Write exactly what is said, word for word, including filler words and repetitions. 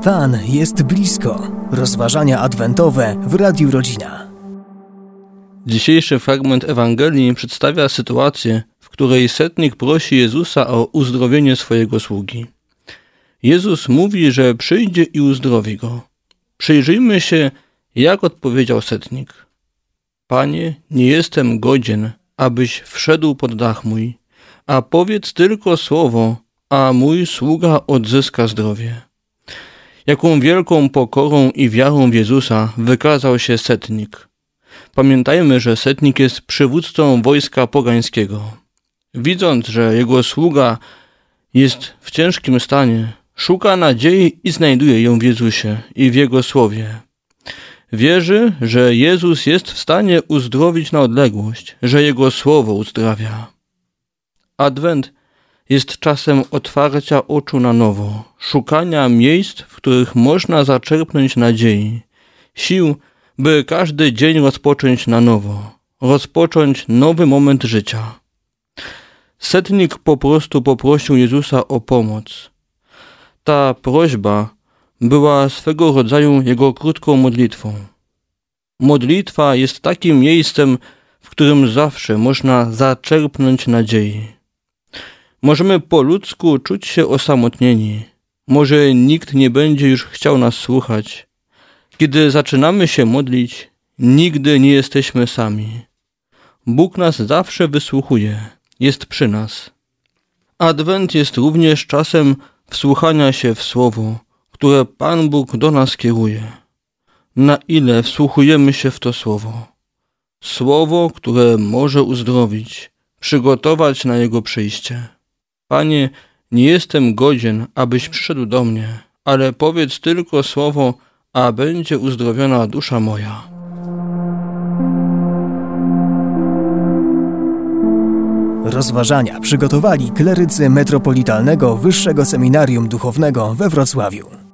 Pan jest blisko. Rozważania adwentowe w Radiu Rodzina. Dzisiejszy fragment Ewangelii przedstawia sytuację, w której setnik prosi Jezusa o uzdrowienie swojego sługi. Jezus mówi, że przyjdzie i uzdrowi go. Przyjrzyjmy się, jak odpowiedział setnik. Panie, nie jestem godzien, abyś wszedł pod dach mój, a powiedz tylko słowo, a mój sługa odzyska zdrowie. Jaką wielką pokorą i wiarą w Jezusa wykazał się setnik. Pamiętajmy, że setnik jest przywódcą wojska pogańskiego. Widząc, że jego sługa jest w ciężkim stanie, szuka nadziei i znajduje ją w Jezusie i w Jego słowie. Wierzy, że Jezus jest w stanie uzdrowić na odległość, że Jego słowo uzdrawia. Adwent jest czasem otwarcia oczu na nowo, szukania miejsc, w których można zaczerpnąć nadziei, sił, by każdy dzień rozpocząć na nowo, rozpocząć nowy moment życia. Setnik po prostu poprosił Jezusa o pomoc. Ta prośba była swego rodzaju jego krótką modlitwą. Modlitwa jest takim miejscem, w którym zawsze można zaczerpnąć nadziei. Możemy po ludzku czuć się osamotnieni. Może nikt nie będzie już chciał nas słuchać. Kiedy zaczynamy się modlić, nigdy nie jesteśmy sami. Bóg nas zawsze wysłuchuje, jest przy nas. Adwent jest również czasem wsłuchania się w Słowo, które Pan Bóg do nas kieruje. Na ile wsłuchujemy się w to Słowo? Słowo, które może uzdrowić, przygotować na Jego przyjście. Panie, nie jestem godzien, abyś przyszedł do mnie, ale powiedz tylko słowo, a będzie uzdrowiona dusza moja. Rozważania przygotowali klerycy Metropolitalnego Wyższego Seminarium Duchownego we Wrocławiu.